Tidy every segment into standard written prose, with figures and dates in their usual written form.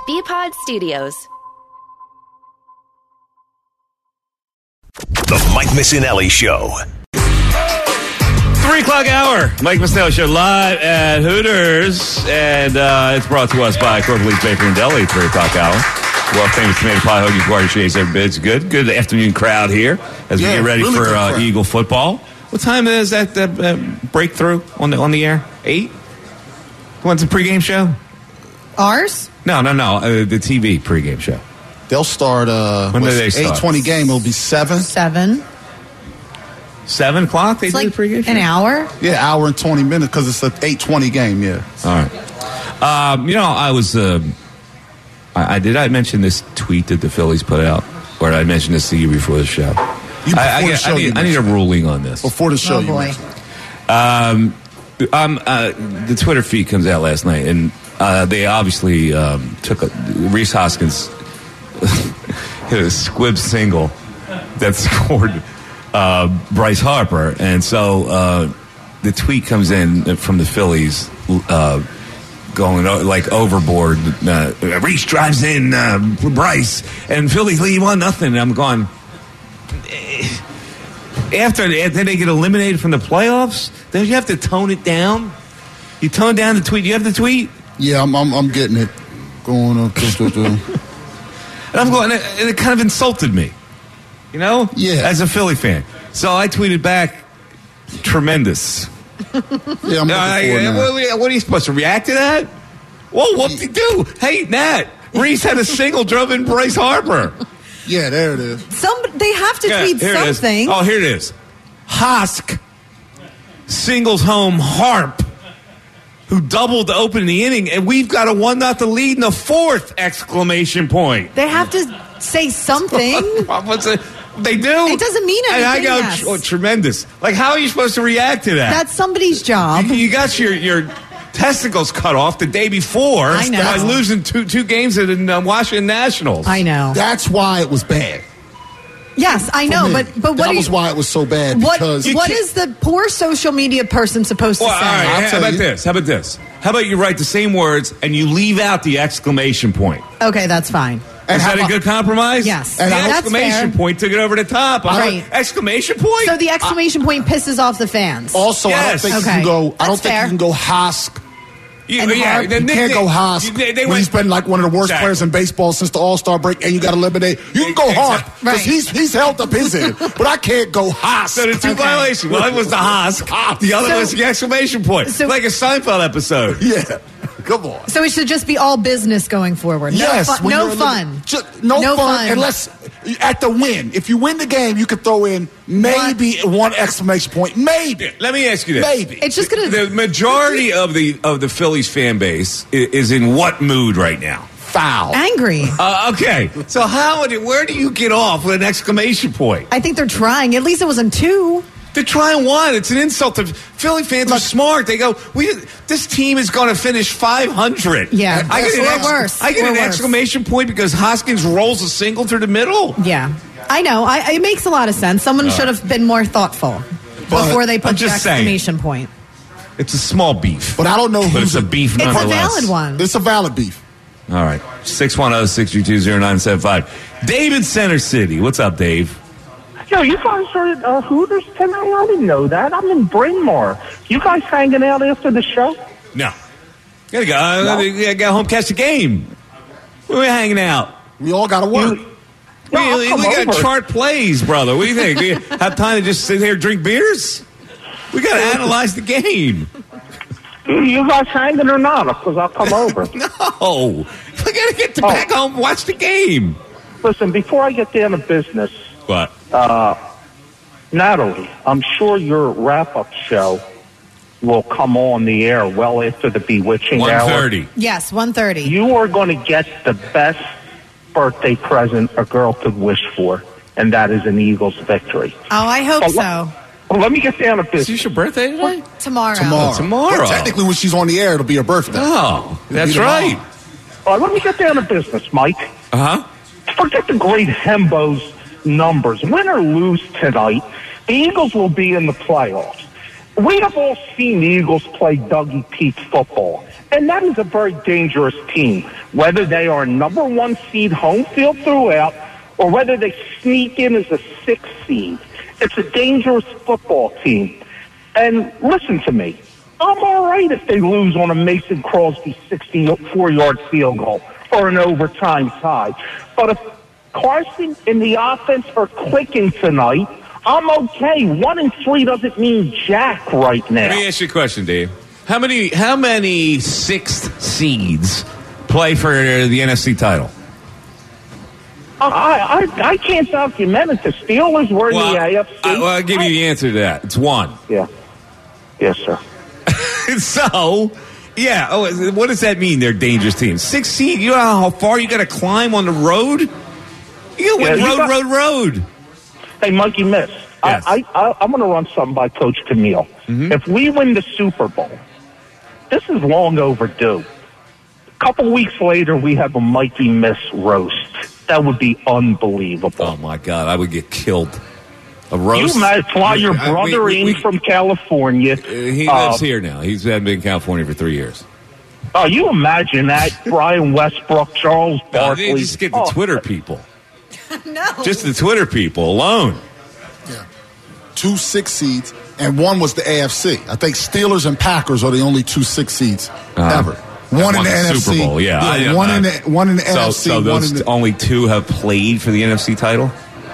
BPod Studios. The Mike Missinelli Show. 3 o'clock hour. Mike Missinelli Show live at Hooters. And it's brought to us by Corporate Leaf Bakery and Deli, 3 o'clock hour. Well, famous tomato pie, hoagie, quarter shades, every bit's good. Good afternoon crowd here as we get ready for Eagle football. What time is that breakthrough on the air? 8? When's the pregame show? Ours? No. The TV pregame show. They'll start. When do they start? 8:20 game. It'll be 7. 7. 7 o'clock. They It's do like the pregame show? an hour. Yeah, hour and 20 minutes because it's an 8:20 game. Yeah. All right. I was. I mention this tweet that the Phillies put out, or did I mention this to you before the show? I need a ruling on this Before the show, Oh, boy. the Twitter feed comes out last night, and they obviously took Rhys Hoskins hit a squib single that scored Bryce Harper, and so the tweet comes in from the Phillies going like overboard. Rhys drives in Bryce, and Phillies lead 1-0. And I'm going. After they get eliminated from the playoffs, don't you have to tone it down? You tone down the tweet. You have the tweet? Yeah, I'm getting it. Going up. And I'm going, and it kind of insulted me. You know? Yeah. As a Philly fan. So I tweeted back, tremendous. Yeah, I'm looking for it now. What are you supposed to react to that? Whoa, whoop-de-doo. Hey, Nat, Rhys had a single drove in Bryce Harper. Yeah, there it is. They have to tweet something. Oh, here it is. Hosk singles home Harp, who doubled to open the inning, and we've got a 1-0 lead in the 4th! Exclamation point. They have to say something. They do. It doesn't mean anything. And I go, yes. Tremendous. Like, how are you supposed to react to that? That's somebody's job. You got your testicles cut off the day before I know. by losing two games at the Washington Nationals. I know. That's why it was bad. Yes, I know, but what that was why it was so bad. What Because is the poor social media person supposed to say? All right, how about this? How about you write the same words and you leave out the exclamation point? Okay, that's fine. Is that a good compromise? Yes. And the That's exclamation fair. point took it over the top. Right. Exclamation point? So the exclamation point pisses off the fans. Also, Yes. I don't think Okay. you can go. I That's don't think fair. you can go Hosk. You You can't go Hosk when he's been like one of the worst players in baseball since the All-Star break, and you got to eliminate. You can go Harp because he's held up his end, but I can't go Hosk. So the two violations. One was the Hosk. The other was the exclamation point. Like a Seinfeld episode. Yeah. Come on. So it should just be all business going forward. Yes. No fun. No fun unless at the win. If you win the game, you could throw in maybe one exclamation point. Maybe. Let me ask you this. Maybe. It's just going The majority of the Phillies fan base is in what mood right now? Foul. Angry. Okay. So where do you get off with an exclamation point? I think they're trying. At least it wasn't 2. They're trying one. It's an insult to Philly fans. Are smart. They go, this team is going to finish 500. Yeah. I get worse. I get an exclamation point because Hoskins rolls a single through the middle. Yeah. I know. It makes a lot of sense. Someone should have been more thoughtful before they put the exclamation point. It's a small beef. But I don't know But who's it's a beef It's a nonetheless. valid one. It's a valid beef. All right. 610-632-0975. Dave in Center City. What's up, Dave? Yo, you guys are at Hooters tonight? I didn't know that. I'm in Bryn Mawr. You guys hanging out after the show? No. Gotta go. I got home, catch the game. We're hanging out. We all got to work. We got to chart plays, brother. What do you think? We have time to just sit here and drink beers? We got to analyze the game. You guys hanging or not? Because I'll come over. No. We got to get back home and watch the game. Listen, before I get down to business, What? Natalie, I'm sure your wrap-up show will come on the air well after the bewitching hour. 1:30. Yes, 1:30. You are going to get the best birthday present a girl could wish for, and that is an Eagles victory. Oh, I hope so. Well, let me get down to business. Is this your birthday today? Tomorrow. Tomorrow. Well, technically, when she's on the air, it'll be her birthday. Oh, that's It'll be right. All right, let me get down to business, Mike. Uh-huh. Forget the great Hembo's numbers. Win or lose tonight, the Eagles will be in the playoffs. We have all seen the Eagles play Dougie Pete's football. And that is a very dangerous team, whether they are number 1 seed home field throughout or whether they sneak in as a 6th seed. It's a dangerous football team. And listen to me. I'm all right if they lose on a Mason Crosby 64-yard field goal or an overtime tie. But if Carson and the offense are clicking tonight, I'm okay. 1-3 doesn't mean jack right now. Let me ask you a question, Dave. How many 6th seeds play for the NFC title? I can't document it. The Steelers were in the AFC. I'll give you the answer to that. It's 1. Yeah. Yes, sir. So, yeah. Oh, what does that mean? They're dangerous teams. 6th seed. You know how far you got to climb on the road? You got to win road. Hey, Monkey Miss. Yes. I'm going to run something by Coach Camille. Mm-hmm. If we win the Super Bowl, this is long overdue. A couple weeks later, we have a Mikey Miss roast. That would be unbelievable. Oh, my God. I would get killed. A roast? You might fly your brother in from California. He lives here now. He's been in California for 3 years. Oh, you imagine that? Brian Westbrook, Charles Barkley. They just get the Twitter people. No. Just the Twitter people alone. Yeah. 2 6 seeds, and 1 was the AFC. I think Steelers and Packers are the only 2 6 seeds ever. One in the NFC. Super Bowl, yeah. One in the NFC. So those only 2 have played for the NFC title?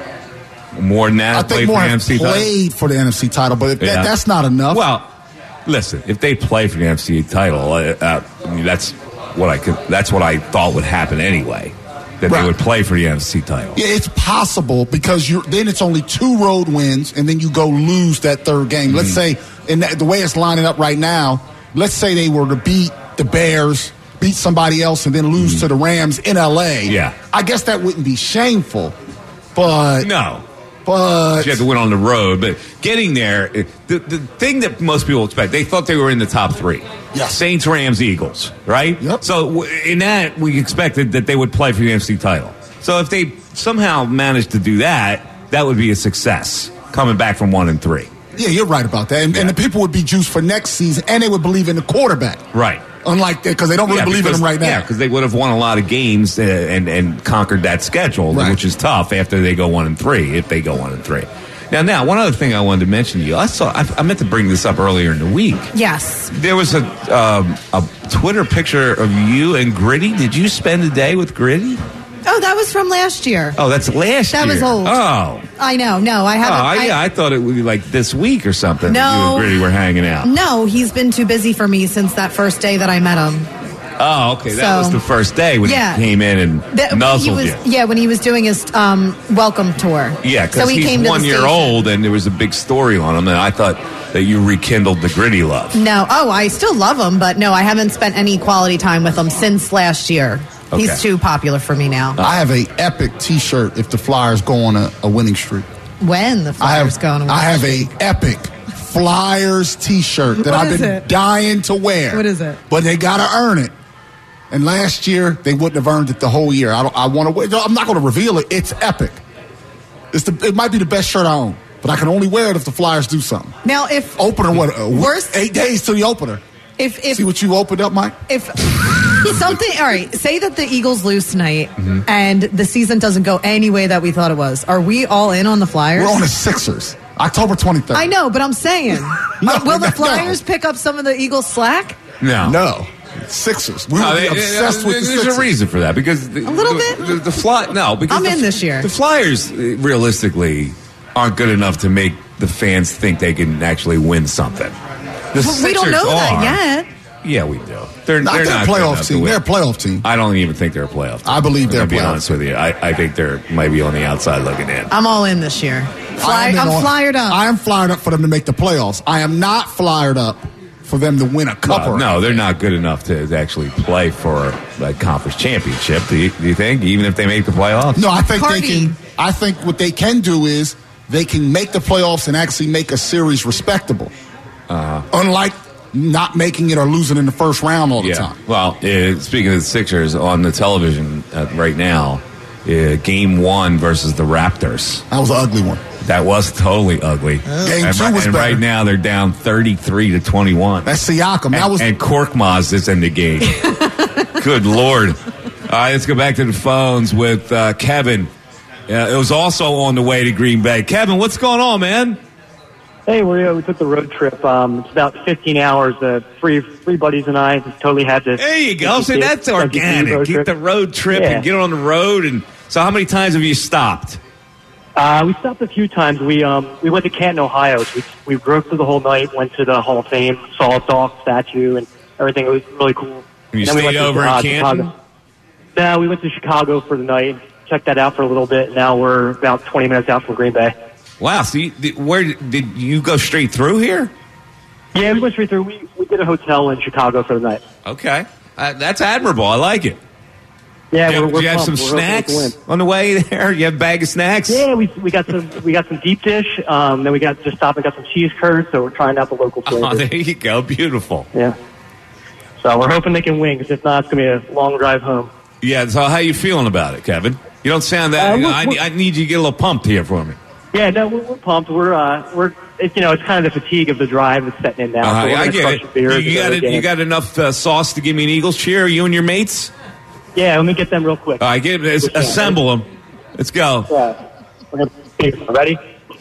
More than that, I think more have NFC played for the NFC title, but that's not enough. Well, listen, if they play for the NFC title, that's what I thought would happen anyway. That they would play for the NFC title. Yeah, it's possible because then it's only 2 road wins, and then you go lose that 3rd game. Mm-hmm. Let's say, the way it's lining up right now, let's say they were to beat the Bears, beat somebody else, and then lose to the Rams in L.A. Yeah. I guess that wouldn't be shameful, but... No. But you have to win on the road. But getting there, the thing that most people expect, they thought they were in the top 3. Yes. Saints, Rams, Eagles, right? Yep. So in that, we expected that they would play for the NFC title. So if they somehow managed to do that, that would be a success, coming back from 1-3. Yeah, you're right about that. And the people would be juiced for next season, and they would believe in the quarterback. Right. Unlike that, because they don't really believe in him right now. Yeah, because they would have won a lot of games and conquered that schedule, which is tough after they go 1-3, if they go 1-3. Now, one other thing I wanted to mention to you. I meant to bring this up earlier in the week. Yes. There was a Twitter picture of you and Gritty. Did you spend the day with Gritty? Oh, that was from last year. Oh, that's last year. That was old. Oh. I know. No, I haven't. I thought it would be like this week or something. No. That you and Gritty were hanging out. No, he's been too busy for me since that first day that I met him. Oh, okay. That was the first day when he came in and nuzzled you. Yeah, when he was doing his welcome tour. Yeah, because he's 1 year old and there was a big story on him, and I thought that you rekindled the Gritty love. No. Oh, I still love him, but no, I haven't spent any quality time with him since last year. Okay. He's too popular for me now. I have a epic T-shirt if the Flyers go on a winning streak. When the Flyers go on a winning streak? I have a epic Flyers T-shirt that I've been dying to wear. What is it? But they got to earn it. And last year, they wouldn't have earned it the whole year. I want to wear. I'm not going to reveal it. It's epic. It might be the best shirt I own, but I can only wear it if the Flyers do something. Now, if opener, 8 days to the opener. If see what you opened up, Mike. If something, all right. Say that the Eagles lose tonight, and the season doesn't go any way that we thought it was. Are we all in on the Flyers? We're on the Sixers. October 23rd. I know, but I'm saying, will the Flyers pick up some of the Eagles' slack? No. Sixers. We would be obsessed with the Sixers. There's a reason for that because a little bit. Because I'm in this year. The Flyers realistically aren't good enough to make the fans think they can actually win something. We don't know that yet. Yeah, we do. They're not a playoff team. They're a playoff team. I don't even think they're a playoff team. I believe they're a playoff team. To be honest with you, I think they might be on the outside looking in. I'm all in this year. I'm flyered up. I am flyered up for them to make the playoffs. I am not flyered up for them to win a cup. No, they're not good enough to actually play for a conference championship. Do you think? Even if they make the playoffs? No, I think they can. I think what they can do is they can make the playoffs and actually make a series respectable. Unlike not making it or losing in the first round all the time. Well, speaking of the Sixers, on the television right now, Game 1 versus the Raptors. That was an ugly one. That was totally ugly. Game 2 was better. Right now they're down 33-21. That's Siakam. And Korkmaz is in the game. Good Lord. All right, let's go back to the phones with Kevin. It was also on the way to Green Bay. Kevin, what's going on, man? Hey, we took the road trip. It's about 15 hours. Three buddies and I just totally had this. There you go. So that's organic. Get the road trip and get on the road. And so how many times have you stopped? We stopped a few times. We went to Canton, Ohio. We drove through the whole night, went to the Hall of Fame, saw a dog statue and everything. It was really cool. You stayed over in Canton? Chicago. No, we went to Chicago for the night, checked that out for a little bit. Now we're about 20 minutes out from Green Bay. Wow. So where did you go straight through here? Yeah, we went straight through. We did a hotel in Chicago for the night. Okay. That's admirable. I like it. Yeah, did you have some snacks on the way there? You have a bag of snacks? Yeah, we got some deep dish. Then we just stopped and got some cheese curds. So we're trying out the local flavors. Oh, there you go. Beautiful. Yeah. So we're hoping they can win, because if not, it's going to be a long drive home. Yeah. So how you feeling about it, Kevin? You don't sound that. I need you to get a little pumped here for me. Yeah, no, we're pumped. It's kind of the fatigue of the drive that's setting in now. So I get it. You got enough sauce to give me an Eagles cheer? You and your mates? Yeah, let me get them real quick. All right, assemble them. Let's go. Yeah. We're gonna ready?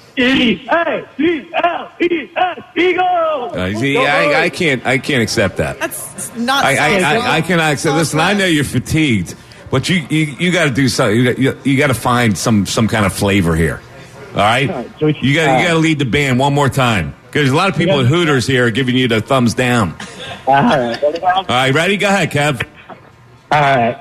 E-A-G-L-E-S, Eagles! I can't accept that. That's not. I cannot accept. Listen, I know you're fatigued, but you got to do something. You got to find some kind of flavor here. All right, you got to lead the band one more time, because a lot of people at Hooters here are giving you the thumbs down. All right, ready? Go ahead, Kev. All right.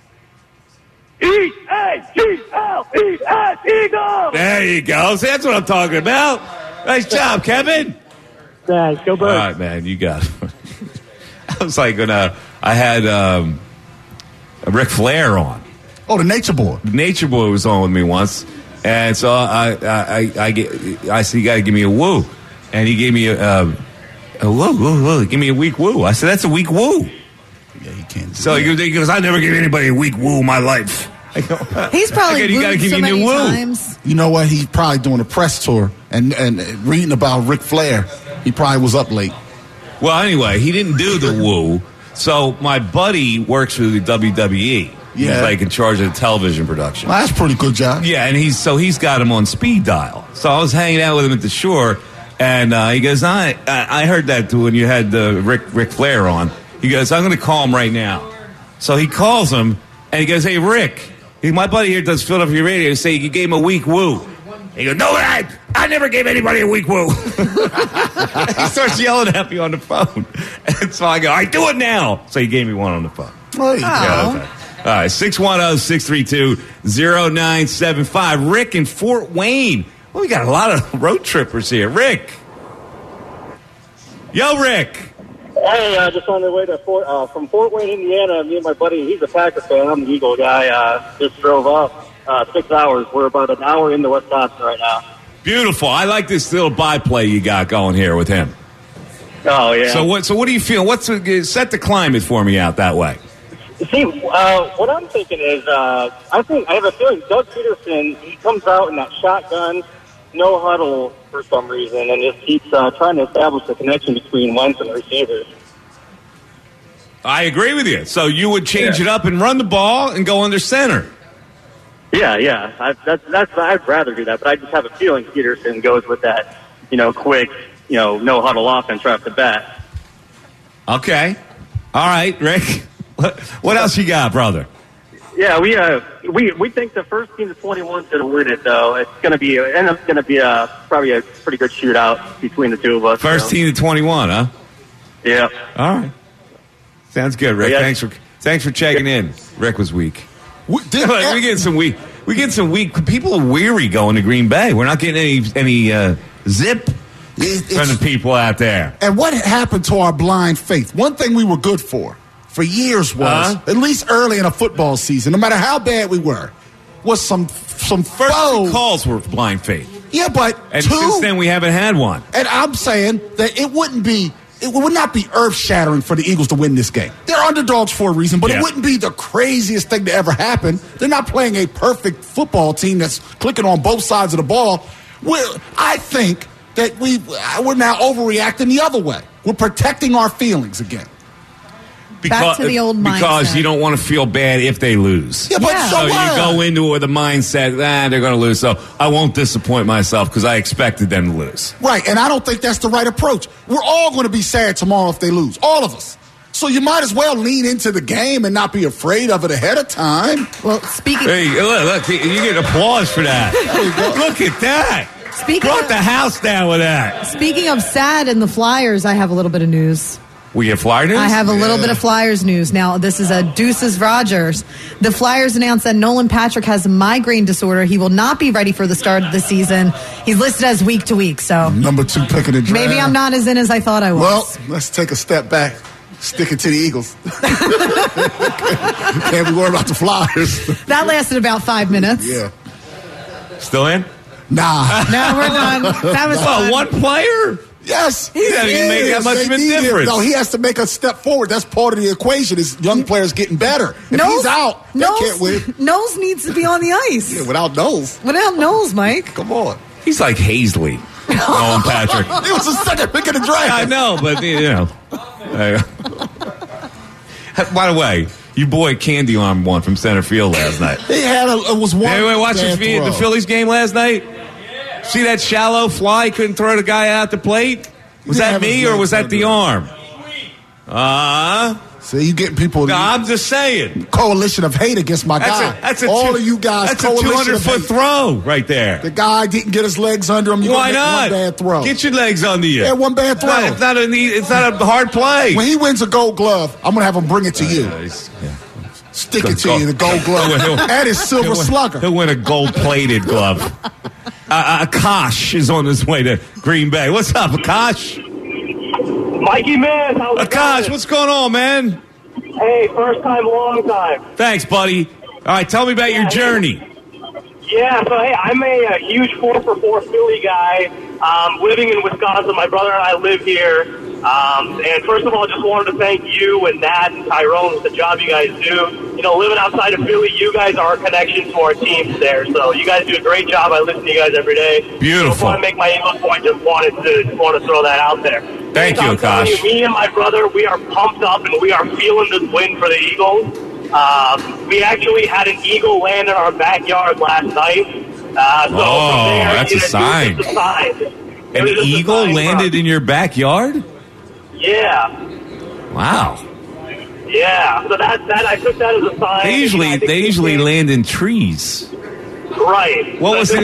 E-A-G-L-E-S, Eagles! There you go. See, that's what I'm talking about. Nice job, Kevin. Thanks. Go Birds. All right, man. You got it. I was like when I had Ric Flair on. Oh, the Nature Boy. Nature Boy was on with me once. And so I said, you got to give me a woo. And he gave me a woo. Give me a weak woo. I said, that's a weak woo. Yeah, he can't. So he goes, I never gave anybody a weak woo in my life. He's probably wooed so many times. You know what? He's probably doing a press tour and reading about Ric Flair. He probably was up late. Well, anyway, he didn't do the woo. So my buddy works for the WWE. Yeah. He's like in charge of the television production. Well, that's a pretty good job. Yeah, and he's got him on speed dial. So I was hanging out with him at the shore, and he goes, I heard that when you had Ric Flair on. He goes, I'm going to call him right now. So he calls him, and he goes, hey, Rick, my buddy here does Philadelphia Radio, say you gave him a weak woo. He goes, no, I never gave anybody a weak woo. He starts yelling at me on the phone. And so I go, all right, do it now. So he gave me one on the phone. Oh. Yeah, okay. All right, 610-632-0975. Rick in Fort Wayne. Well, we got a lot of road trippers here. Rick. Yo, Rick. Hey, just on the way to from Fort Wayne, Indiana. Me and my buddy, he's a Packer fan. I'm the Eagle guy. Just drove up 6 hours. We're about an hour into Wisconsin right now. Beautiful. I like this little byplay you got going here with him. Oh, yeah. So what do you feel? Set the climate for me out that way. See, what I'm thinking is, I have a feeling Doug Peterson, he comes out in that shotgun, no huddle for some reason, and just keeps trying to establish a connection between Wentz and receivers. I agree with you. So you would change it up and run the ball and go under center. Yeah. I'd rather do that, but I just have a feeling Peterson goes with that, quick, no huddle offense right off the bat. Okay. All right, Rick. What else you got, brother? Yeah, we think the first team to 21 is going to win it, though. It's going to be probably a pretty good shootout between the two of us. First team to 21, huh? Yeah. All right. Sounds good, Rick. Yeah. Thanks for checking in. Rick was weak. We get some weak. People are weary going to Green Bay. We're not getting any zip from the people out there. And what happened to our blind faith? One thing we were good for years was, at least early in a football season, no matter how bad we were, was some first calls were blind faith. Yeah, but since then we haven't had one. And I'm saying that it would not be earth-shattering for the Eagles to win this game. They're underdogs for a reason, but it wouldn't be the craziest thing to ever happen. They're not playing a perfect football team that's clicking on both sides of the ball. I think that we're now overreacting the other way. We're protecting our feelings again. Back to the old mindset. Because you don't want to feel bad if they lose. Yeah, but So you go into it with a mindset, they're going to lose, so I won't disappoint myself because I expected them to lose. Right, and I don't think that's the right approach. We're all going to be sad tomorrow if they lose, all of us. So you might as well lean into the game and not be afraid of it ahead of time. Well, speaking... Hey, look, you get applause for that. Look at that. Brought the house down with that. Speaking of sad and the Flyers, I have a little bit of news. We get Flyer news? I have a little bit of Flyers news. Now, this is a Deuces Rogers. The Flyers announced that Nolan Patrick has a migraine disorder. He will not be ready for the start of the season. He's listed as week to week, so... Number 2 pick of the draft. Maybe I'm not as in as I thought I was. Well, let's take a step back. Stick it to the Eagles. Can't be worried about the Flyers. That lasted about 5 minutes. Yeah. Still in? Nah. No, we're done. That was fun. One player? Yes. He doesn't even make that much of a difference. No, he has to make a step forward. That's part of the equation. Is young players getting better. If he's out, they can't win. Knowles needs to be on the ice. Yeah, without Knowles. Without Knowles, Mike. Come on. He's like Hazley. Nolan Patrick. He was the second pick of the draft. I know, but, By the way, your boy Candy Arm won from center field last night. He had it was one. Anyway, watch the Phillies game last night? See that shallow fly? Couldn't throw the guy out the plate? Was that me or was that the arm? See, you getting people. No, I'm just saying. Coalition of hate against my guy. All of you guys. That's a 200-foot throw right there. The guy didn't get his legs under him. Why not? One bad throw. Get your legs under you. Yeah, one bad throw. It's not a hard play. When he wins a Gold Glove, I'm going to have him bring it to you. Stick it to you, the Gold Glove. And his Silver Slugger. He'll win a gold-plated glove. Akash is on his way to Green Bay. What's up, Akash? Mikey Miss, how's it Akash, going? what's going on, man? Hey, first time, long time. Thanks, buddy. All right, tell me about your journey. Yeah, so hey, I'm a huge 4-for-4 Philly guy. Living in Wisconsin, my brother and I live here. And first of all, just wanted to thank you and Nat and Tyrone for the job you guys do. You know, living outside of Philly, you guys are our connection to our teams there. So you guys do a great job. I listen to you guys every day. Beautiful. Before I make my Eagles point, just wanted to throw that out there. Thank you, Akash. Me and my brother, we are pumped up and we are feeling this win for the Eagles. We actually had an eagle land in our backyard last night. That's a sign. An eagle landed in your backyard? Yeah. Wow. Yeah. So that I took that as a sign. They usually land in trees. Right. What was in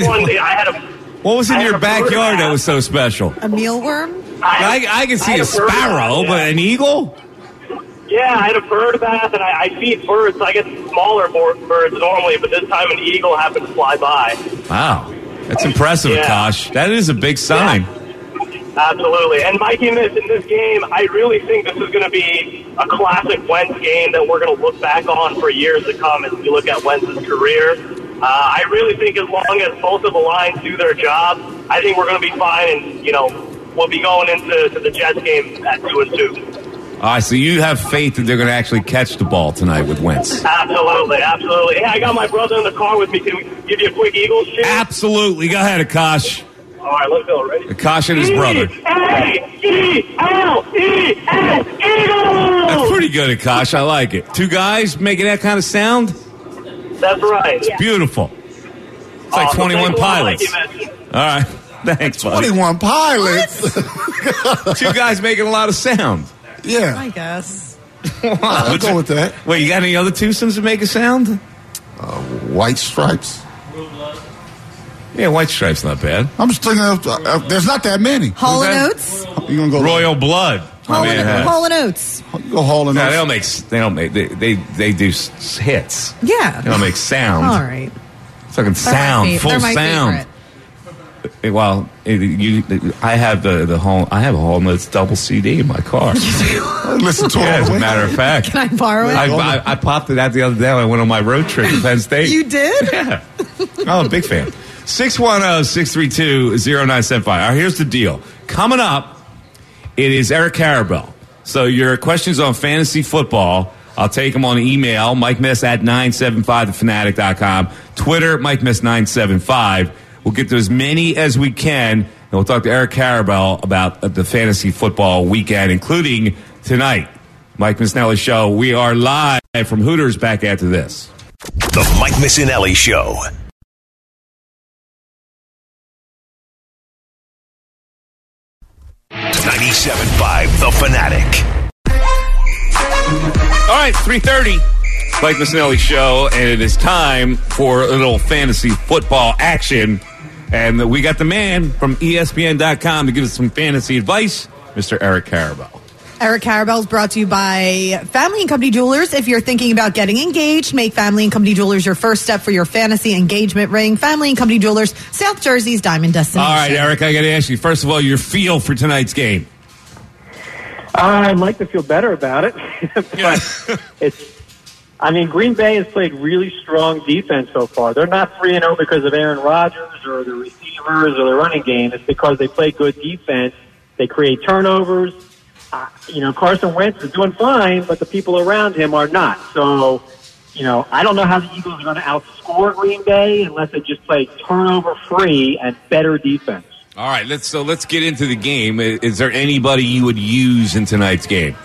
your backyard that was so special? A mealworm? I can see a sparrow, but an eagle? Yeah, I had a bird bath, and I feed birds. So I get smaller birds normally, but this time an eagle happened to fly by. Wow. That's impressive, Akash. That is a big sign. Yeah. Absolutely. And Mikey Miss, in this game, I really think this is going to be a classic Wentz game that we're going to look back on for years to come as we look at Wentz's career. I really think as long as both of the lines do their job, I think we're going to be fine, and, we'll be going into the Jets game at 2-2. All right, so you have faith that they're going to actually catch the ball tonight with Wentz? Absolutely. Hey, I got my brother in the car with me. Can we give you a quick Eagles cheer? Absolutely. Go ahead, Akash. All right, let's go. Ready? Akash and his brother. E-A-G-L-E-S, Eagles! That's pretty good, Akash. I like it. Two guys making that kind of sound? That's right. It's beautiful. It's like 21 Pilots. All right. Thanks, buddy. 21 Pilots? Two guys making a lot of sound. Yeah. I guess. I'll go with that. Wait, you got any other twosomes that make a sound? White Stripes. Yeah, White Stripes not bad. I'm just thinking of, there's not that many. Hall & Oates? You gonna go Royal Blood. Hall & Oates. You go Hall & Oates. No, they don't make. They do hits. Yeah. They don't make sound. All right. Fucking sound, full sound. Well, I have a Hall & Oates double CD in my car. Listen to it. As a matter of fact. Can I borrow it? I popped it out the other day when I went on my road trip to Penn State. You did? Yeah. I'm a big fan. 610-632-0975. All right, here's the deal. Coming up, it is Eric Karabell. So your questions on fantasy football, I'll take them on email, MikeMiss at 975thefanatic.com. Twitter, MikeMiss975. We'll get to as many as we can, and we'll talk to Eric Karabell about the fantasy football weekend, including tonight. Mike Missinelli Show. We are live from Hooters. Back after this. The Mike Missinelli Show. .97.5 The Fanatic. All right, 3:30. Mike Missinelli Show, and it is time for a little fantasy football action. And we got the man from ESPN.com to give us some fantasy advice, Mr. Eric Karabell. Eric Karabell is brought to you by Family and Company Jewelers. If you're thinking about getting engaged, make Family and Company Jewelers your first step for your fantasy engagement ring. Family and Company Jewelers, South Jersey's diamond destination. All right, Eric, I got to ask you, first of all, your feel for tonight's game. I'd like to feel better about it. But Green Bay has played really strong defense so far. They're not 3-0 because of Aaron Rodgers or the receivers or the running game. It's because they play good defense. They create turnovers. Carson Wentz is doing fine, but the people around him are not. So, I don't know how the Eagles are going to outscore Green Bay unless they just play turnover-free and better defense. All right, let's get into the game. Is there anybody you would use in tonight's game?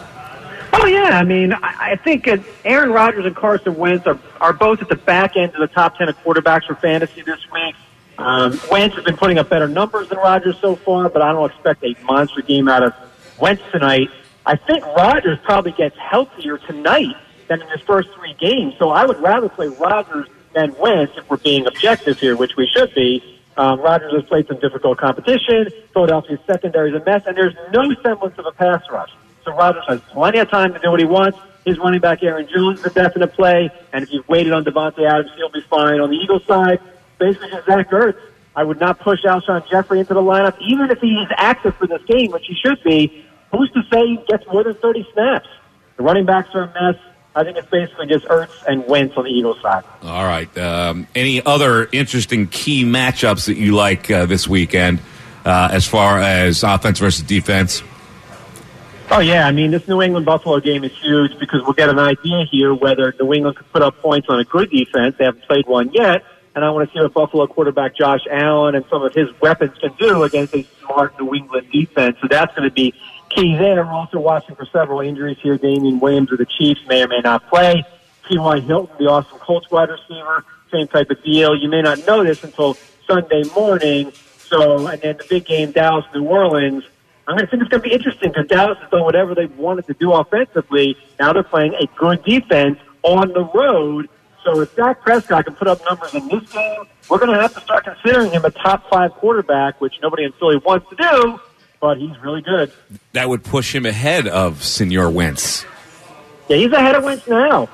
Oh, yeah. I think Aaron Rodgers and Carson Wentz are both at the back end of the top 10 of quarterbacks for fantasy this week. Wentz has been putting up better numbers than Rodgers so far, but I don't expect a monster game out of Wentz tonight. I think Rodgers probably gets healthier tonight than in his first 3 games, so I would rather play Rodgers than Wentz if we're being objective here, which we should be. Rodgers has played some difficult competition. Philadelphia's secondary is a mess, and there's no semblance of a pass rush. So Rodgers has plenty of time to do what he wants. His running back, Aaron Jones, is a definite play, and if you've waited on Devontae Adams, he'll be fine. On the Eagles side, basically Zach Ertz, I would not push Alshon Jeffrey into the lineup, even if he is active for this game, which he should be. Who's to say he gets more than 30 snaps? The running backs are a mess. I think it's basically just Ertz and Wentz on the Eagles side. All right. Any other interesting key matchups that you like this weekend as far as offense versus defense? Oh, yeah. This New England-Buffalo game is huge because we'll get an idea here whether New England can put up points on a good defense. They haven't played one yet. And I want to see what Buffalo quarterback Josh Allen and some of his weapons can do against a smart New England defense. So that's going to be key there. We're also watching for several injuries here. Damian Williams of the Chiefs may or may not play. T.Y. Hilton, the Austin Colts wide receiver, same type of deal. You may not know this until Sunday morning. And then the big game, Dallas-New Orleans. I'm going to think it's going to be interesting because Dallas has done whatever they wanted to do offensively. Now they're playing a good defense on the road. So if Dak Prescott can put up numbers in this game, we're going to have to start considering him a top 5 quarterback, which nobody in Philly wants to do. But he's really good. That would push him ahead of Senor Wentz. Yeah, he's ahead of Wentz now.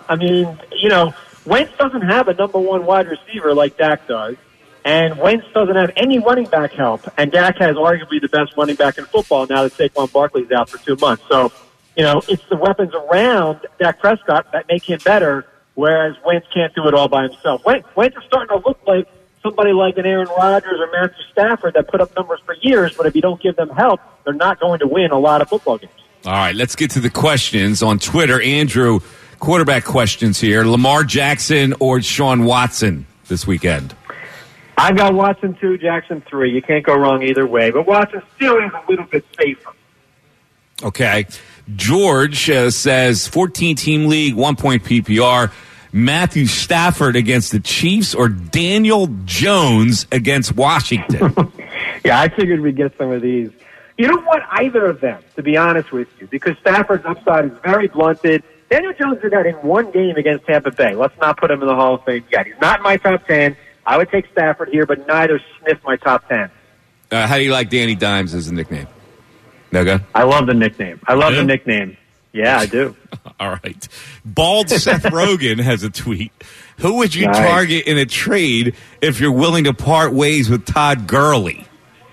Wentz doesn't have a number 1 wide receiver like Dak does, and Wentz doesn't have any running back help, and Dak has arguably the best running back in football now that Saquon Barkley's out for 2 months. So, it's the weapons around Dak Prescott that make him better, whereas Wentz can't do it all by himself. Wentz is starting to look like somebody like an Aaron Rodgers or Matthew Stafford that put up numbers for years, but if you don't give them help, they're not going to win a lot of football games. All right, let's get to the questions on Twitter. Andrew, quarterback questions here. Lamar Jackson or Sean Watson this weekend? I've got Watson 2, Jackson 3. You can't go wrong either way, but Watson still is a little bit safer. Okay. George says 14-team league, 1-point PPR. Matthew Stafford against the Chiefs or Daniel Jones against Washington? Yeah, I figured we'd get some of these. You don't want either of them, to be honest with you, because Stafford's upside is very blunted. Daniel Jones did that in 1 game against Tampa Bay. Let's not put him in the Hall of Fame yet. He's not in my top 10. I would take Stafford here, but neither sniff my top 10. How do you like Danny Dimes as a nickname? No good? I love the nickname. The nickname. Yeah, I do. All right. Bald Seth Rogen has a tweet. Who would you target in a trade if you're willing to part ways with Todd Gurley?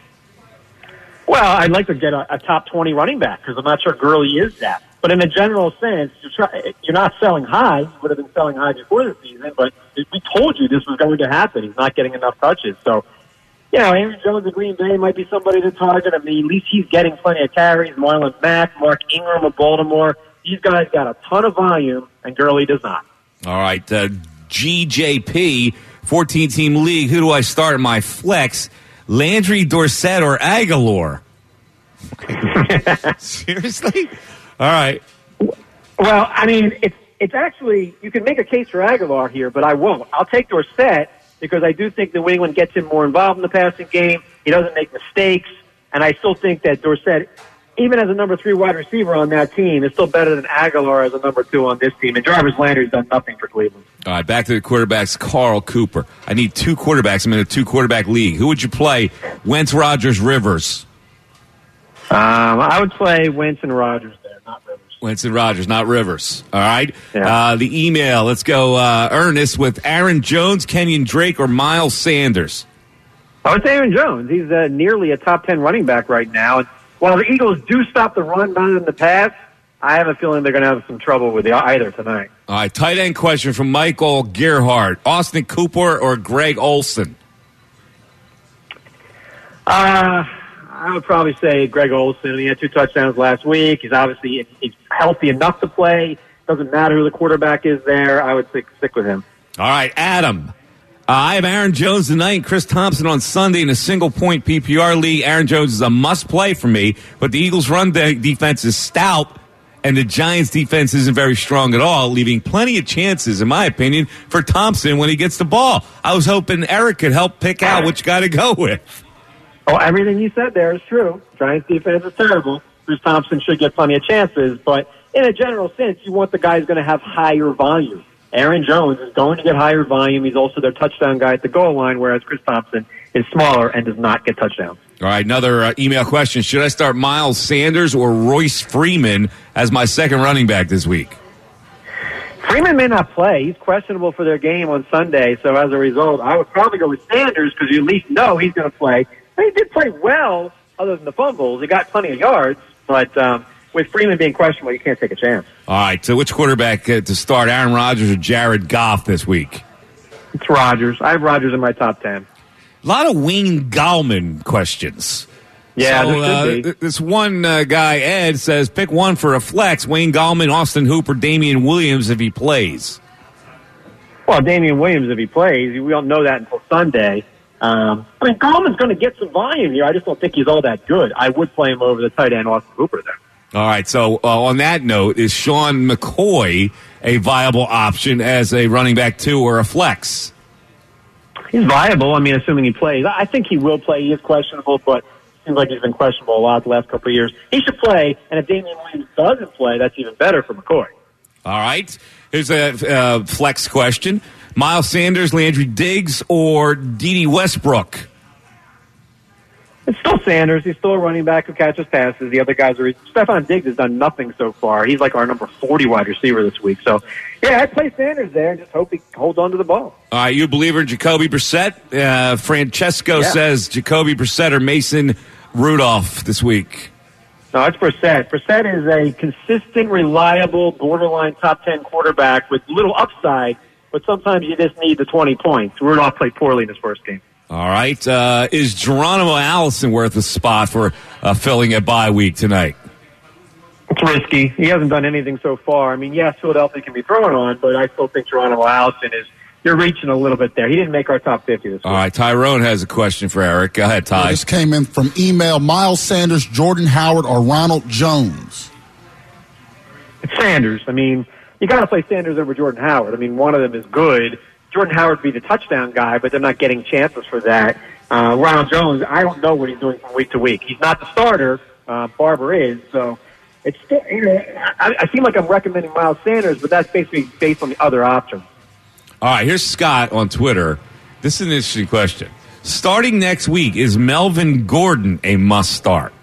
Well, I'd like to get a top 20 running back because I'm not sure Gurley is that. But in a general sense, you're not selling high. You would have been selling high before the season, but we told you this was going to happen. He's not getting enough touches. So, Aaron Jones of Green Bay might be somebody to target. At least he's getting plenty of carries. Marlon Mack, Mark Ingram of Baltimore. These guys got a ton of volume, and Gurley does not. All right. GJP 14-team league. Who do I start in my flex? Landry, Dorsett, or Aguilar? Seriously? All right. Well, I mean, it's actually, you can make a case for Aguilar here, but I won't. I'll take Dorsett because I do think New England gets him more involved in the passing game. He doesn't make mistakes, and I still think that Dorsett, even as a number 3 wide receiver on that team, is still better than Aguilar as a number 2 on this team. And Jarvis Landry's done nothing for Cleveland. All right, back to the quarterbacks. Carl Cooper. I need 2 quarterbacks. I'm in a 2-quarterback league. Who would you play? Wentz, Rodgers, Rivers? I would play Wentz and Rodgers there, not Rivers. Wentz and Rodgers, not Rivers. All right. Yeah. The email. Let's go Ernest with Aaron Jones, Kenyon Drake, or Miles Sanders. I would say Aaron Jones. He's nearly a top 10 running back right now. And while the Eagles do stop the run better than the pass, I have a feeling they're going to have some trouble with either tonight. All right, tight end question from Michael Gerhardt. Austin Cooper or Greg Olsen? I would probably say Greg Olsen. He had 2 touchdowns last week. He's obviously he's healthy enough to play. Doesn't matter who the quarterback is there. I would stick with him. All right, Adam. I have Aaron Jones tonight and Chris Thompson on Sunday in a single-point PPR league. Aaron Jones is a must-play for me, but the Eagles' run defense is stout, and the Giants' defense isn't very strong at all, leaving plenty of chances, in my opinion, for Thompson when he gets the ball. I was hoping Eric could help pick out which guy to go with. Oh, everything you said there is true. Giants' defense is terrible. Chris Thompson should get plenty of chances, but in a general sense, you want the guy who's going to have higher volume. Aaron Jones is going to get higher volume. He's also their touchdown guy at the goal line, whereas Chris Thompson is smaller and does not get touchdowns. All right, another email question. Should I start Miles Sanders or Royce Freeman as my second running back this week? Freeman may not play. He's questionable for their game on Sunday, so as a result, I would probably go with Sanders because you at least know he's going to play. He did play well, other than the fumbles. He got plenty of yards, but with Freeman being questionable, you can't take a chance. All right, so which quarterback to start, Aaron Rodgers or Jared Goff this week? It's Rodgers. I have Rodgers in my top 10. A lot of Wayne Gallman questions. Yeah, so, this one guy, Ed, says pick one for a flex, Wayne Gallman, Austin Hooper, Damian Williams if he plays. Well, Damian Williams if he plays. We don't know that until Sunday. I mean, Gallman's going to get some volume here. I just don't think he's all that good. I would play him over the tight end Austin Hooper there. All right, so on that note, is Sean McCoy a viable option as a running back 2 or a flex? He's viable, I mean, assuming he plays. I think he will play. He is questionable, but it seems like he's been questionable a lot the last couple of years. He should play, and if Damian Williams doesn't play, that's even better for McCoy. All right, here's a flex question. Miles Sanders, Landry Diggs, or Dede Westbrook? It's still Sanders. He's still a running back who catches passes. The other guys are... Stephon Diggs has done nothing so far. He's like our number 40 wide receiver this week. So, yeah, I'd play Sanders there and just hope he holds on to the ball. All right, you a believer in Jacoby Brissett? Francesco says Jacoby Brissett or Mason Rudolph this week. No, it's Brissett. Brissett is a consistent, reliable, borderline top 10 quarterback with little upside, but sometimes you just need the 20 points. Rudolph played poorly in his first game. All right. Is Geronimo Allison worth a spot for filling a bye week tonight? It's risky. He hasn't done anything so far. I mean, yes, Philadelphia can be thrown on, but I still think Geronimo Allison is... You're reaching a little bit there. He didn't make our top 50 this week. All right. Tyrone has a question for Eric. Go ahead, Ty. This came in from email. Miles Sanders, Jordan Howard, or Ronald Jones? It's Sanders. I mean, you got to play Sanders over Jordan Howard. I mean, one of them is good. Jordan Howard would be the touchdown guy, but they're not getting chances for that. Ronald Jones, I don't know what he's doing from week to week. He's not the starter. Barber is. So it's still, I seem like I'm recommending Miles Sanders, but that's basically based on the other options. All right, here's Scott on Twitter. This is an interesting question. Starting next week, is Melvin Gordon a must start?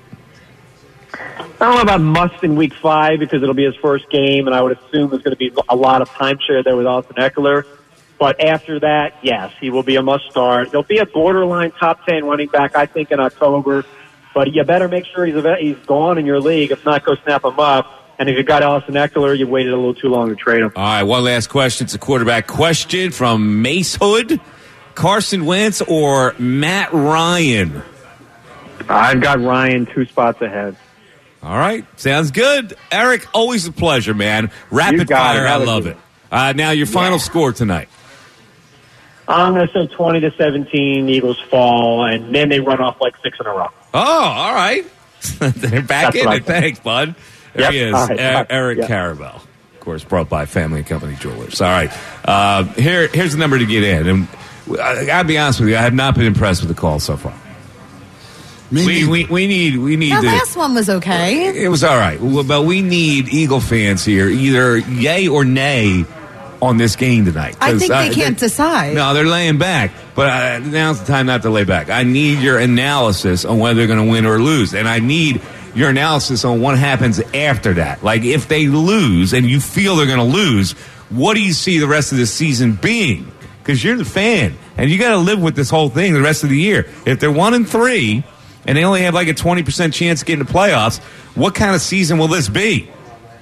I don't know about must in week 5 because it'll be his first game, and I would assume there's going to be a lot of timeshare there with Austin Eckler. But after that, yes, he will be a must start. He'll be a borderline top 10 running back, I think, in October. But you better make sure he's gone in your league. If not, go snap him up. And if you've got Austin Eckler, you waited a little too long to trade him. All right, one last question. It's a quarterback question from Mace Hood. Carson Wentz or Matt Ryan? I've got Ryan 2 spots ahead. All right, sounds good. Eric, always a pleasure, man. Rapid fire, I love it. Now, your final score tonight. I'm going to say 20-17. Eagles fall, and then they run off like 6 in a row. Oh, all right. They're back That's in what I it. think. Thanks, bud. There he is, All right. Eric Carabell. Of course, brought by Family and Company Jewelers. All right. Here's the number to get in. And I got to be honest with you, I have not been impressed with the call so far. We need The last one was okay. It was all right, but we need Eagle fans here, either yay or nay on this game tonight. I think they can't decide. No, they're laying back, but now's the time not to lay back. I need your analysis on whether they're going to win or lose, and I need your analysis on what happens after that. Like, if they lose and you feel they're going to lose, what do you see the rest of the season being? Because you're the fan, and you got to live with this whole thing the rest of the year. If they're 1-3 and they only have like a 20% chance to get into playoffs, what kind of season will this be?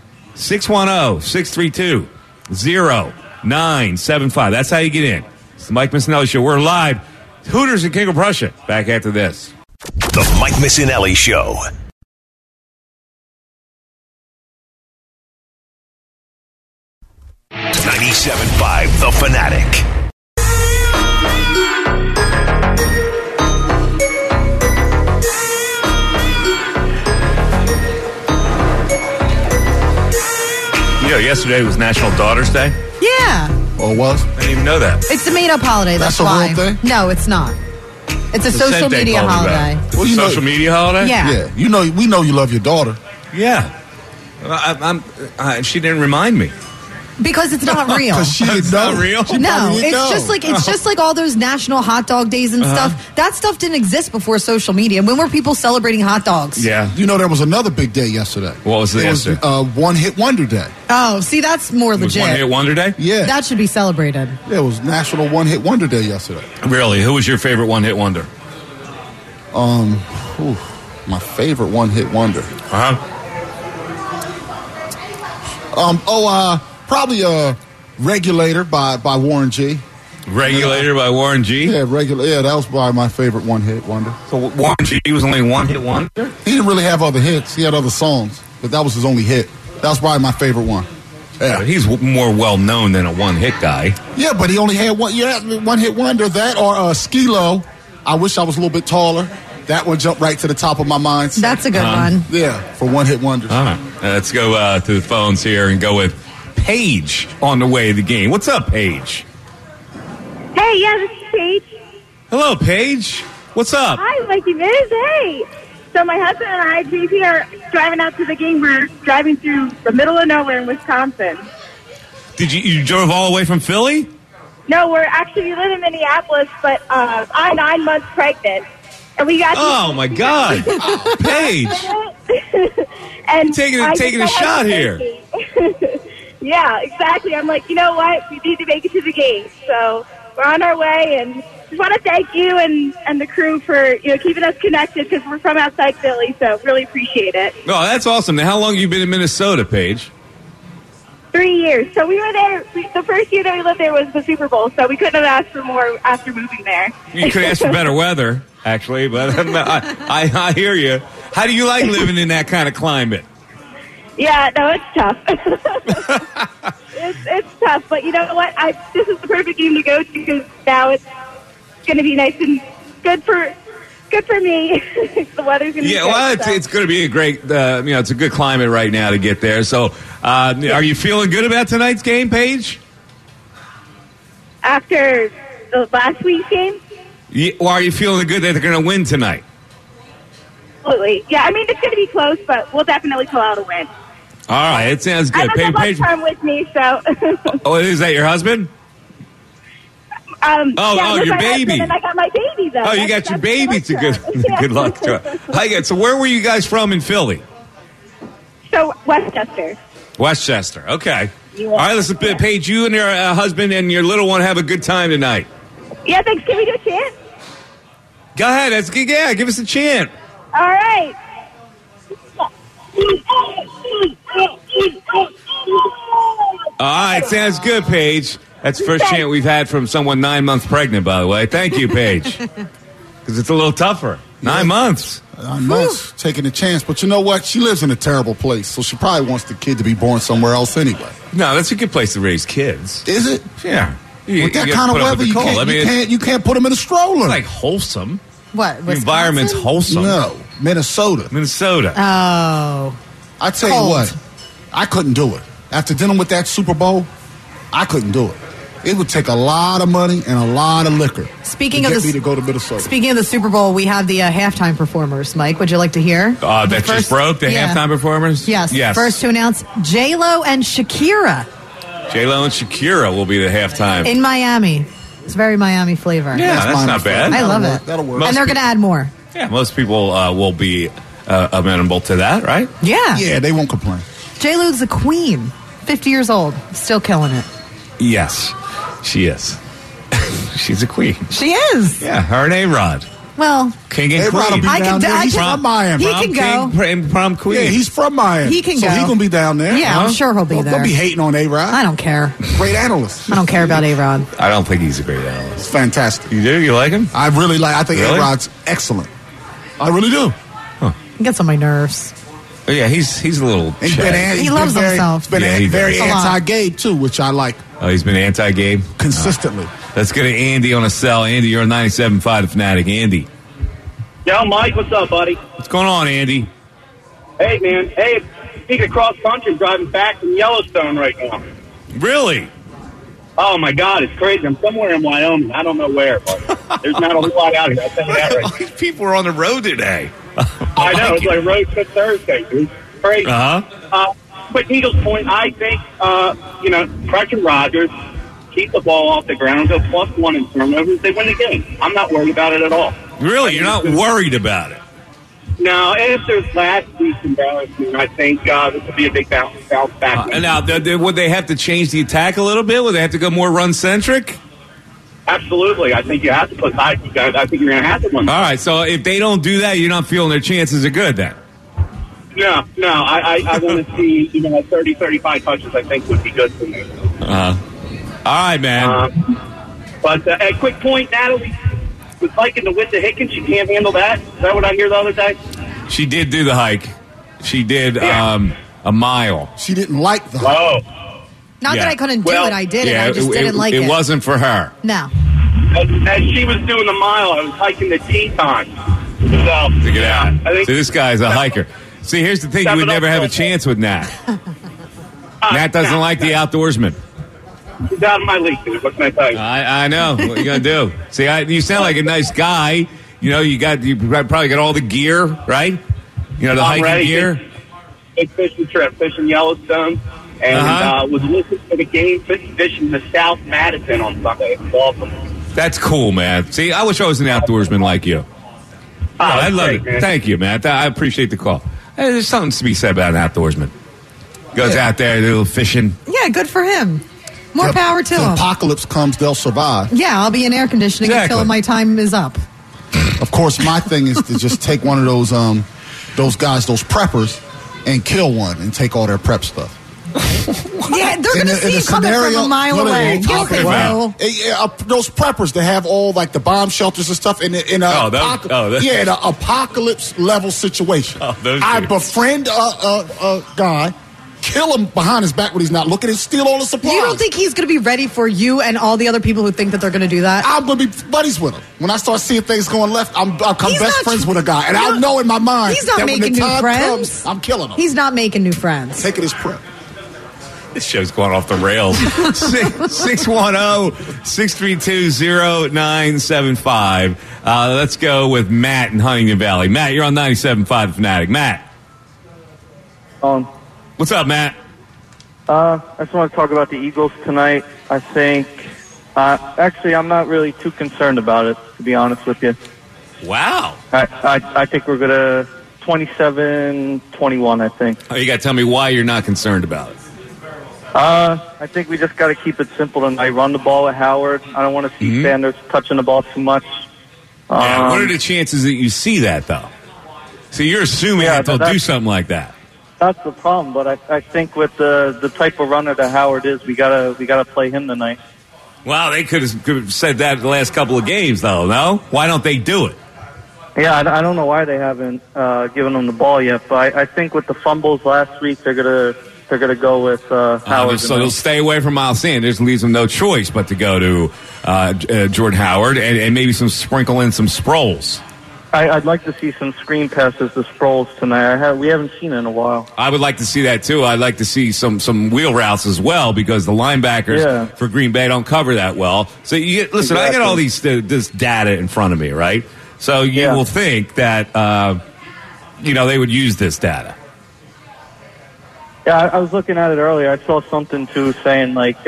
610-632-0975. That's how you get in. It's the Mike Missinelli Show. We're live. Hooters and King of Prussia. Back after this. The Mike Missinelli Show. .97.5 The Fanatic. You know, yesterday was National Daughters Day. Yeah. Oh, it was? I didn't even know that. It's a made-up holiday. That's That's a why. real thing? No, it's not. It's a The social Sente media called me holiday. back. Well, It's you a know- social media holiday? Yeah. Yeah. We know you love your daughter. Yeah. She didn't remind me. Because it's not real. Because she didn't It's know. not real? She No, probably didn't it's know. just like all those national hot dog days and stuff. That stuff didn't exist before social media. When were people celebrating hot dogs? Yeah. You know, there was another big day yesterday. What was it yesterday? One Hit Wonder Day. Oh, see, that's more It was legit. One Hit Wonder Day? Yeah. That should be celebrated. Yeah, it was National One Hit Wonder Day yesterday. Really? Who was your favorite One Hit Wonder? My favorite One Hit Wonder. Uh-huh. Probably Regulator by Warren G. Regulator by Warren G? Yeah, Yeah, that was probably my favorite One Hit Wonder. So Warren G was only One Hit Wonder? He didn't really have other hits. He had other songs, but that was his only hit. That was probably my favorite one. Yeah, He's more well-known than a one-hit guy. yeah, but he only had one. Yeah, One Hit Wonder. That or Skee-Lo. I wish I was a little bit taller. That one jumped right to the top of my mind. That's a good one. Yeah, for One Hit Wonders. All right. Let's go to the phones here and go with Paige on the way to the game. What's up, Paige? Hey, yeah, this is Paige. Hello, Paige. What's up? Hi, Mikey Miz. Hey. So my husband and I, JP, are driving out to the game. We're driving through the middle of nowhere in Wisconsin. Did you drove all the way from Philly? No, we live in Minneapolis, but I'm 9 months pregnant. And we got Oh, my God. Paige. and Taking a shot here. Yeah, exactly. I'm like, you know what? We need to make it to the game. So we're on our way, and just want to thank you and the crew for keeping us connected because we're from outside Philly, so really appreciate it. Oh, that's awesome. Now, how long have you been in Minnesota, Paige? 3 years. So we were there. The first year that we lived there was the Super Bowl, so we couldn't have asked for more after moving there. You could ask for better weather, actually, but I hear you. How do you like living in that kind of climate? Yeah, no, it's tough. it's tough, but you know what? This is the perfect game to go to because now it's going to be nice and good for me. The weather's going to be good. Well, it's going to be a great, it's a good climate right now to get there. So, are you feeling good about tonight's game, Paige? After the last week's game? Yeah, or are you feeling good that they're going to win tonight? Absolutely. Yeah, I mean, it's going to be close, but we'll definitely pull out a win. All right, it sounds I good. have a Paige. time with me, so. Oh, is that your husband? Yeah, your my baby. husband, and I got my baby, though. Oh, you got your baby. To good luck to her. Hi, so where were you guys from in Philly? So, Westchester. Westchester. Okay. Yeah. All right, listen, Paige, you and your husband and your little one have a good time tonight. Yeah, thanks. Can we do a chant? Go ahead. Give us a chant. All right. All right, sounds good, Paige. That's the first chant we've had from someone 9 months pregnant, by the way. Thank you, Paige. Because it's a little tougher. 9 months. 9 months, taking a chance. But you know what? She lives in a terrible place, so she probably wants the kid to be born somewhere else anyway. No, that's a good place to raise kids. Is it? Yeah. With that you kind of put up weather, with the cold. you can't put them in a stroller. It's like wholesome. What? The environment's wholesome. No, Minnesota. Oh. I tell Cold. you what, I couldn't do it. After dealing with that Super Bowl, I couldn't do it. It would take a lot of money and a lot of liquor Speaking to of get the me to go to Minnesota. Speaking of the Super Bowl, we have the halftime performers. Mike, would you like to hear? That just broke the halftime performers? Yes. First to announce J-Lo and Shakira J-Lo and Shakira will be the halftime. in Miami. It's very Miami flavor. Yeah, that's not bad. I love it. That'll work. And they're going to add more. Yeah, most people will be amenable to that, right? Yeah. Yeah, they won't complain. J-Lo's a queen. 50 years old. Still killing it. Yes, she is. She's a queen. She is. Yeah, her and A-Rod. Well, King and A-Rod will queen. be I down can- there. I He's can- from Miami. he can go. King and prom queen. Yeah, he's from Miami. He can so go. he's going to be down there. Yeah, I'm sure he'll be there. Don't be hating on A-Rod. I don't care. Great analyst. I don't care about A-Rod. I don't think he's a great analyst. It's fantastic. You do? You like him? I think Really? A-Rod's excellent. I really do. He gets on my nerves. Oh, yeah, he's a little. He's shy. been, He loves himself. He's been Yeah, he very does. A lot. anti-gay, too, which I like Oh, he's been anti-gay consistently. Let's get to Andy on a cell. Andy, you're on 97.5 The Fanatic. Andy, Yo, Mike, what's up, buddy? what's going on, Andy? Hey, man. Hey, speaking of cross country, I'm driving back from Yellowstone right now. Really? Oh my God, it's crazy. I'm somewhere in Wyoming. I don't know where, but there's not a whole lot out here. I'll tell you that right These people are on the road today. I know. It's like road trip Thursday, dude. Crazy. Uh-huh. But Eagles' point, I think, Preston Rodgers, keep the ball off the ground, go +1 in turnovers, they win the game. I'm not worried about it at all. Really? You're not worried about it? Now, after last week's embarrassment, I think this will be a big bounce back. Now, would they have to change the attack a little bit? Would they have to go more run-centric? Absolutely. I think you have to put I think you're going to have to win. All right, so if they don't do that, you're not feeling their chances are good then? No. I want to see 30, 35 touches. I think would be good for me. All right, man. But a quick point, Natalie was liking to win the Hickens. She can't handle that. Is that what I hear the other day? She did do the hike. She did Yeah. a mile. She didn't like the Oh. Not Yeah. that I couldn't do Well, it. I did it. I just didn't like it. It wasn't for her. No. As she was doing the mile, I was hiking the tea time. So, Look at that. I think See, this guy's a hiker. See, here's the thing. You would never have a chance with Nat. Nat doesn't like the outdoorsman. She's out of my league, dude. What can I tell you? I know. What are you going to do? See, you sound like a nice guy. You probably got all the gear, right? The I'm hiking ready. gear. Big fishing trip, fishing Yellowstone. And was listening to the game fishing the South Madison on Sunday. It was awesome. That's cool, man. See, I wish I was an outdoorsman like you. I love great, it. man. Thank you, man. I appreciate the call. Hey, there's something to be said about an outdoorsman. Goes out there, a little fishing. Yeah, good for him. More power to the him. apocalypse comes, they'll survive. Yeah, I'll be in air conditioning Exactly. until my time is up. Of course, my thing is to just take one of those guys, those preppers, and kill one and take all their prep stuff. Yeah, they're going to see it coming from a mile away. Yes, they will. Those preppers that have all like the bomb shelters and stuff in an apocalypse level situation. Those I dudes. befriend a guy, kill him behind his back when he's not looking, and steal all the supplies. You don't think he's going to be ready for you and all the other people who think that they're going to do that? I'm going to be buddies with him. When I start seeing things going left, I'll become He's best not- friends with a guy. And I'll know in my mind He's not that when making the new time friends. comes, I'm killing him. He's not making new friends. Taking his prep. This show's going off the rails. 610-632-0975. Let's go with Matt in Huntington Valley. Matt, you're on 97.5 The Fanatic. Matt. What's up, Matt? I just want to talk about the Eagles tonight. I think, actually, I'm not really too concerned about it, to be honest with you. Wow. I think we're going to 27-21, I think. Oh, you got to tell me why you're not concerned about it. I think we just got to keep it simple tonight. Run the ball with Howard. I don't want to see Sanders touching the ball too much. Yeah, what are the chances that you see that, though? So you're assuming that they'll do something like that. That's the problem, but I think with the type of runner that Howard is, we gotta play him tonight. Well, they could have said that the last couple of games, though, no? Why don't they do it? Yeah, I don't know why they haven't given him the ball yet, but I think with the fumbles last week, they're gonna they're going to go with Howard. So they'll stay away from Miles Sanders, leaves them no choice but to go to Jordan Howard and maybe sprinkle in some Sproles. I'd like to see some screen passes to Sproles tonight. We haven't seen it in a while. I would like to see that too. I'd like to see some wheel routes as well because the linebackers for Green Bay don't cover that well. So listen, I got all this data in front of me, right? So you will think that they would use this data. Yeah, I was looking at it earlier. I saw something too saying like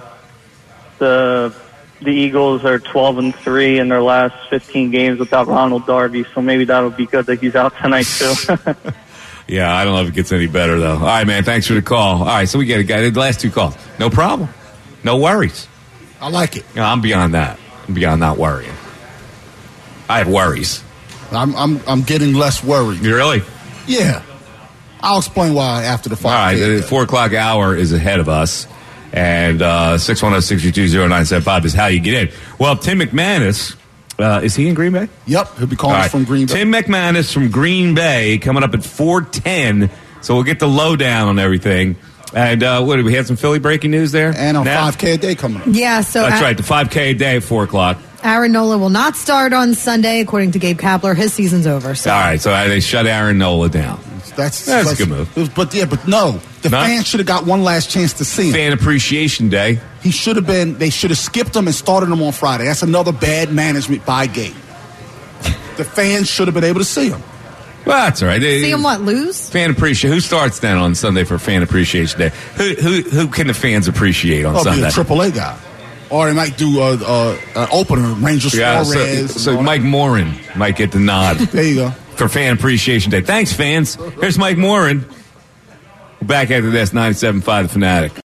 the Eagles are 12-3 in their last 15 games without Ronald Darby, so maybe that'll be good that he's out tonight too. Yeah, I don't know if it gets any better though. All right, man, thanks for the call. All right, so we get a guy. The last 2 calls, no problem, no worries. I like it. I'm beyond that. I'm beyond not worrying. I have worries. I'm getting less worried. You really? Yeah. I'll explain why after the 5. All right, the 4 o'clock hour is ahead of us. And 610-622-0975 is how you get in. Well, Tim McManus, is he in Green Bay? Yep, he'll be calling us from Green Bay. Tim McManus from Green Bay coming up at 4:10. So we'll get the lowdown on everything. And what did we have some Philly breaking news there? And on 5K a day coming up. Yeah, so that's right, the 5K a day at 4 o'clock. Aaron Nola will not start on Sunday, according to Gabe Kapler. His season's over. So. All right, so they shut Aaron Nola down. That's a good move. But no. The fans should have got one last chance to see him. Fan Appreciation Day. They should have skipped him and started him on Friday. That's another bad management by Gabe. The fans should have been able to see him. Well, that's all right. See him lose? Fan Appreciation. Who starts then on Sunday for Fan Appreciation Day? Who can the fans appreciate on Sunday? Be a AAA guy. Or they might do an opener, Ranger Suarez. So Mike Morin might get the nod. There you go. For Fan Appreciation Day. Thanks, fans. Here's Mike Morin. Back after this, 97.5 The Fanatic.